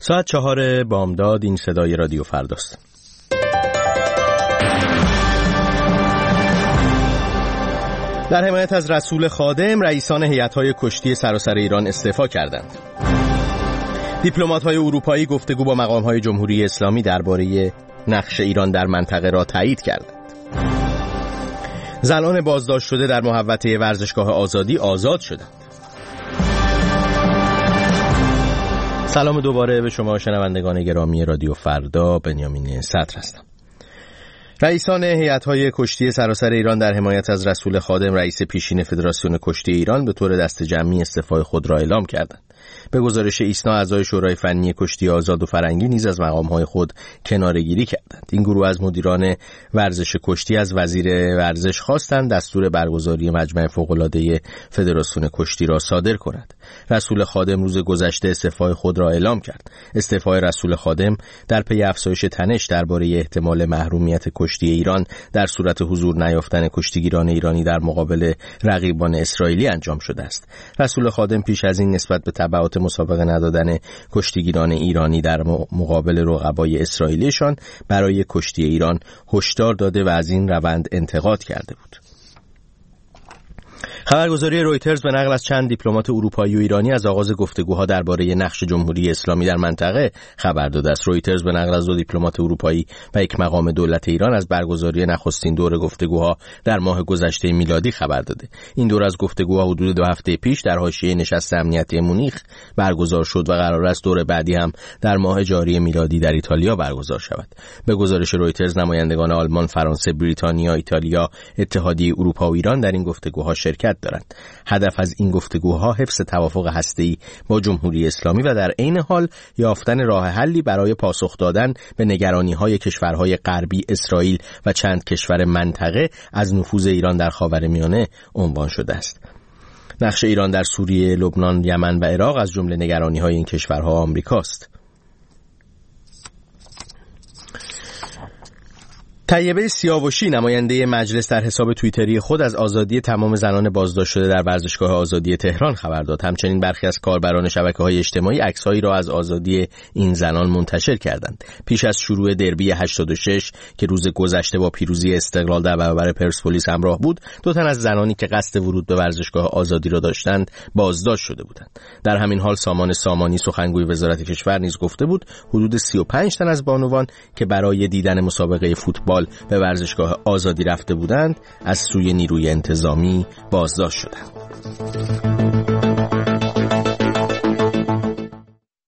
ساعت 4 بامداد. این صدای رادیو فرداست. در حمایت از رسول خادم، رئیسان هیئت‌های کشتی سراسر ایران استعفا کردند. دیپلمات‌های اروپایی گفتگو با مقام‌های جمهوری اسلامی درباره نقش ایران در منطقه را تایید کردند. زنان بازداشت شده در محوطه ورزشگاه آزادی آزاد شدند. سلام دوباره به شما شنوندگان گرامی رادیو فردا. بنیامین صدر هستم. رئیسان هیئت‌های کشتی سراسر ایران در حمایت از رسول خادم، رئیس پیشین فدراسیون کشتی ایران، به طور دست جمعی استعفای خود را اعلام کردند. به گزارش ایسنا، اعضای شورای فنی کشتی آزاد و فرنگی نیز از مقام‌های خود کناره‌گیری کردند. این گروه از مدیران ورزش کشتی از وزیر ورزش خواستند دستور برگزاری مجمع فوق‌العاده فدراسیون کشتی را صادر کند. رسول خادم روز گذشته استعفای خود را اعلام کرد. استعفای رسول خادم در پی افزایش تنش درباره احتمال محرومیت کشتی ایران در صورت حضور نیافتن کشتیگیران ایرانی در مقابل رقیبان اسرائیلی انجام شده است. رسول خادم پیش از این نسبت به تبعات مسابقه ندادن کشتیگیران ایرانی در مقابل رقبای اسرائیلیشان برای کشتی ایران هشدار داده و از این روند انتقاد کرده بود. خبرگزاری رویترز به نقل از چند دیپلمات اروپایی و ایرانی از آغاز گفتگوها درباره نقش جمهوری اسلامی در منطقه خبر داده است. رویترز به نقل از 2 دیپلمات اروپایی و یک مقام دولت ایران از برگزاری نخستین دور گفتگوها در ماه گذشته میلادی خبر داده. این دور از گفتگوها حدود 2 هفته پیش در حاشیه نشست امنیتی مونیخ برگزار شد و قرار است دور بعدی هم در ماه جاری میلادی در ایتالیا برگزار شود. به گزارش رویترز، نمایندگان آلمان، فرانسه، بریتانیا، ایتالیا، اتحادیه اروپا و ایران در این گفتگوها شرکت دارند. هدف از این گفتگوها حفظ توافق هسته‌ای با جمهوری اسلامی و در عین حال یافتن راه حلی برای پاسخ دادن به نگرانی‌های کشورهای غربی، اسرائیل و چند کشور منطقه از نفوذ ایران در خاورمیانه عنوان شده است. نقش ایران در سوریه، لبنان، یمن و عراق از جمله نگرانی‌های این کشورها آمریکاست. طیبه سیاوشی، نماینده مجلس، در حساب توییتری خود از آزادی تمام زنان بازداشت شده در ورزشگاه آزادی تهران خبر داد. همچنین برخی از کاربران شبکه‌های اجتماعی عکس‌هایی را از آزادی این زنان منتشر کردند. پیش از شروع دربی 86 که روز گذشته با پیروزی استقلال در برابر پرسپولیس همراه بود، 2 تن از زنانی که قصد ورود به ورزشگاه آزادی را داشتند بازداشت شده بودند. در همین حال سامان سامانی، سخنگوی وزارت کشور، نیز گفته بود حدود 35 تن از بانوان که برای دیدن مسابقه فوتبال به ورزشگاه آزادی رفته بودند از سوی نیروی انتظامی بازداشت شدند.